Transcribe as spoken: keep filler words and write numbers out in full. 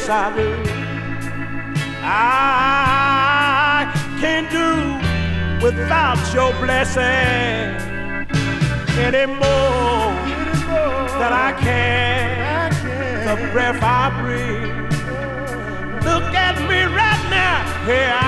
yes I do. I can't do without your blessing anymore than I can the breath I breathe. Look at me right now, here I